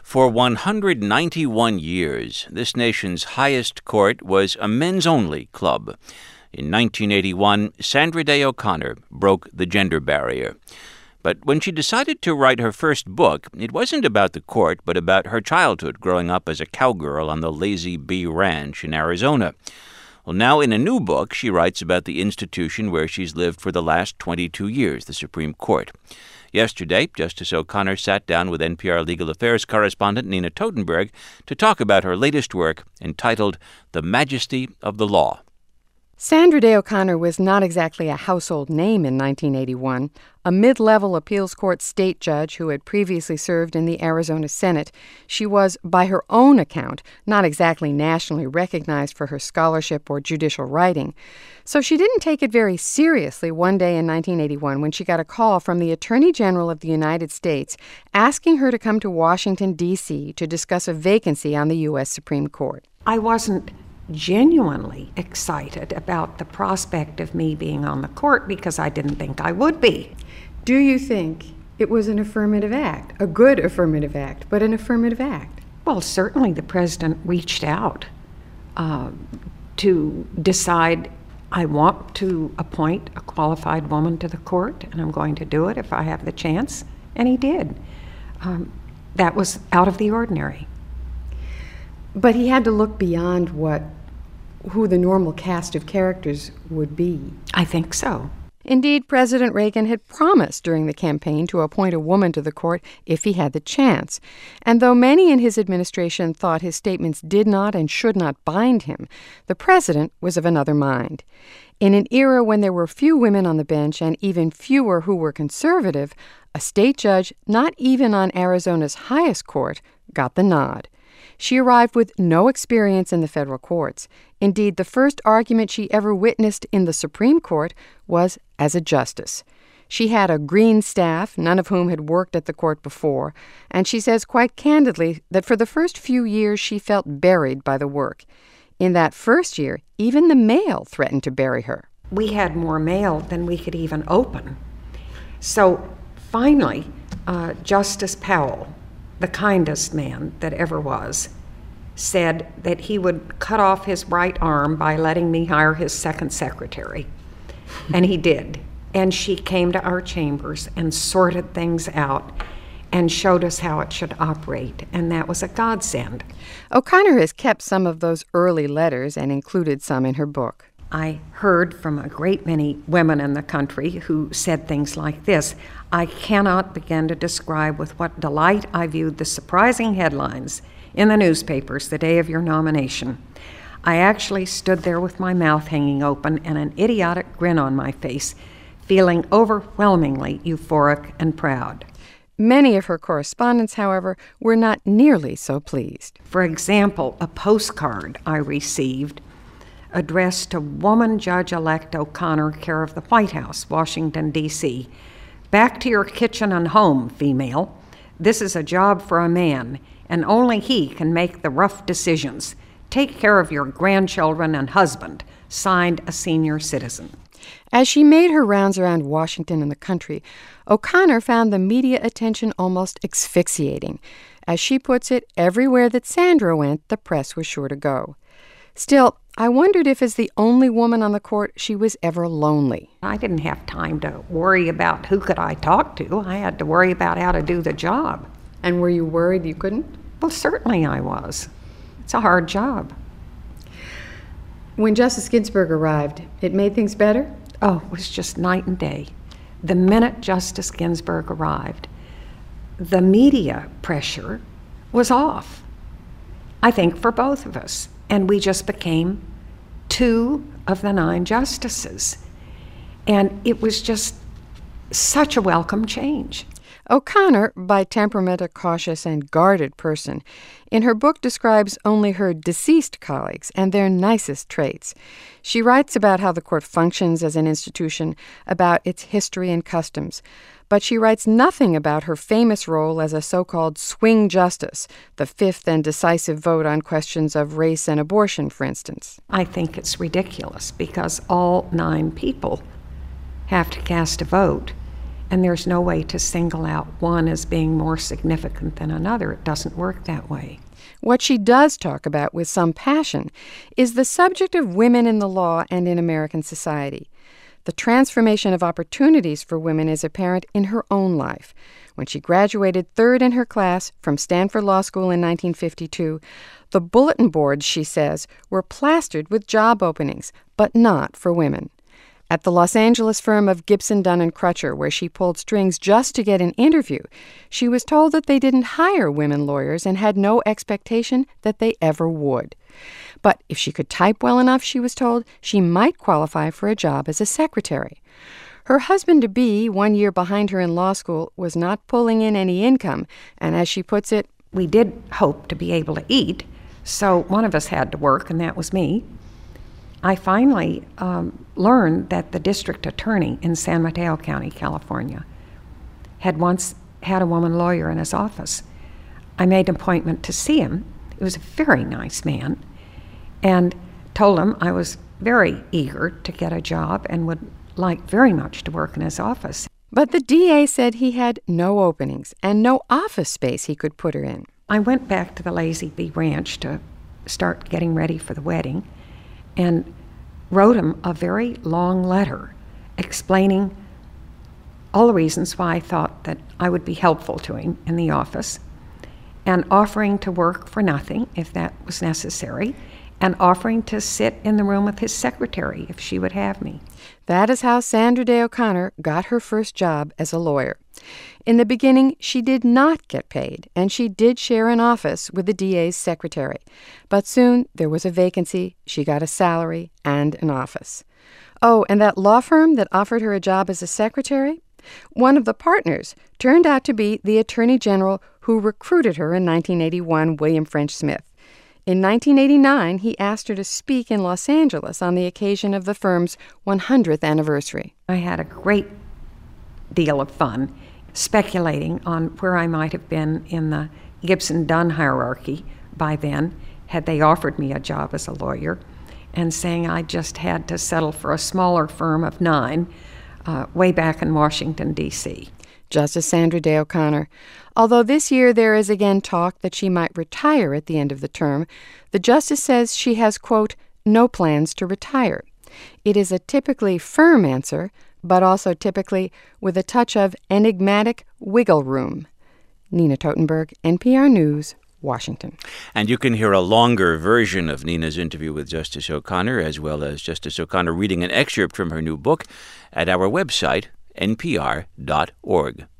For 191 years, this nation's highest court was a men's-only club. In 1981, Sandra Day O'Connor broke the gender barrier. But when she decided to write her first book, it wasn't about the court, but about her childhood growing up as a cowgirl on the Lazy Bee Ranch in Arizona. Well, now in a new book, she writes about the institution where she's lived for the last 22 years, the Supreme Court. Yesterday, Justice O'Connor sat down with NPR legal affairs correspondent Nina Totenberg to talk about her latest work entitled The Majesty of the Law. Sandra Day O'Connor was not exactly a household name in 1981. A mid-level appeals court state judge who had previously served in the Arizona Senate, she was, by her own account, not exactly nationally recognized for her scholarship or judicial writing. So she didn't take it very seriously one day in 1981 when she got a call from the Attorney General of the United States asking her to come to Washington, D.C. to discuss a vacancy on the U.S. Supreme Court. I wasn't genuinely excited about the prospect of me being on the court because I didn't think I would be. Do you think it was an affirmative act, a good affirmative act, but an affirmative act? Well, certainly the president reached out to decide, I want to appoint a qualified woman to the court, and I'm going to do it if I have the chance, and he did. That was out of the ordinary. But he had to look beyond who the normal cast of characters would be. I think so. Indeed, President Reagan had promised during the campaign to appoint a woman to the court if he had the chance. And though many in his administration thought his statements did not and should not bind him, the president was of another mind. In an era when there were few women on the bench and even fewer who were conservative, a state judge, not even on Arizona's highest court, got the nod. She arrived with no experience in the federal courts. Indeed, the first argument she ever witnessed in the Supreme Court was as a justice. She had a green staff, none of whom had worked at the court before, and she says quite candidly that for the first few years she felt buried by the work. In that first year, even the mail threatened to bury her. We had more mail than we could even open. So finally, Justice Powell, the kindest man that ever was, said that he would cut off his right arm by letting me hire his second secretary. And he did. And she came to our chambers and sorted things out and showed us how it should operate. And that was a godsend. O'Connor has kept some of those early letters and included some in her book. I heard from a great many women in the country who said things like this: I cannot begin to describe with what delight I viewed the surprising headlines in the newspapers the day of your nomination. I actually stood there with my mouth hanging open and an idiotic grin on my face, feeling overwhelmingly euphoric and proud. Many of her correspondents, however, were not nearly so pleased. For example, a postcard I received addressed to Woman Judge-elect O'Connor, care of the White House, Washington, D.C. Back to your kitchen and home, female. This is a job for a man, and only he can make the rough decisions. Take care of your grandchildren and husband. Signed, a senior citizen. As she made her rounds around Washington and the country, O'Connor found the media attention almost asphyxiating. As she puts it, everywhere that Sandra went, the press was sure to go. Still, I wondered if as the only woman on the court, she was ever lonely. I didn't have time to worry about who could I talk to. I had to worry about how to do the job. And were you worried you couldn't? Well, certainly I was. It's a hard job. When Justice Ginsburg arrived, it made things better? Oh, it was just night and day. The minute Justice Ginsburg arrived, the media pressure was off, I think, for both of us. And we just became 2 of the 9 justices. And it was just such a welcome change. O'Connor, by temperament a cautious and guarded person, in her book describes only her deceased colleagues and their nicest traits. She writes about how the court functions as an institution, about its history and customs. But she writes nothing about her famous role as a so-called swing justice, the fifth and decisive vote on questions of race and abortion, for instance. I think it's ridiculous because all 9 people have to cast a vote. And there's no way to single out one as being more significant than another. It doesn't work that way. What she does talk about with some passion is the subject of women in the law and in American society. The transformation of opportunities for women is apparent in her own life. When she graduated third in her class from Stanford Law School in 1952, the bulletin boards, she says, were plastered with job openings, but not for women. At the Los Angeles firm of Gibson, Dunn & Crutcher, where she pulled strings just to get an interview, she was told that they didn't hire women lawyers and had no expectation that they ever would. But if she could type well enough, she was told, she might qualify for a job as a secretary. Her husband-to-be, 1 year behind her in law school, was not pulling in any income, and as she puts it, we did hope to be able to eat, so one of us had to work, and that was me. I finally learned that the district attorney in San Mateo County, California, had once had a woman lawyer in his office. I made an appointment to see him. He was a very nice man, and told him I was very eager to get a job and would like very much to work in his office. But the DA said he had no openings and no office space he could put her in. I went back to the Lazy Bee Ranch to start getting ready for the wedding and wrote him a very long letter explaining all the reasons why I thought that I would be helpful to him in the office, and offering to work for nothing if that was necessary, and offering to sit in the room with his secretary if she would have me. That is how Sandra Day O'Connor got her first job as a lawyer. In the beginning, she did not get paid, and she did share an office with the DA's secretary. But soon there was a vacancy, she got a salary, and an office. Oh, and that law firm that offered her a job as a secretary? One of the partners turned out to be the Attorney General who recruited her in 1981, William French Smith. In 1989, he asked her to speak in Los Angeles on the occasion of the firm's 100th anniversary. I had a great deal of fun speculating on where I might have been in the Gibson-Dunn hierarchy by then, had they offered me a job as a lawyer, and saying I just had to settle for a smaller firm of 9 way back in Washington, D.C. Justice Sandra Day O'Connor. Although this year there is again talk that she might retire at the end of the term, the justice says she has, quote, no plans to retire. It is a typically firm answer, but also typically with a touch of enigmatic wiggle room. Nina Totenberg, NPR News, Washington. And you can hear a longer version of Nina's interview with Justice O'Connor, as well as Justice O'Connor reading an excerpt from her new book, at our website, npr.org.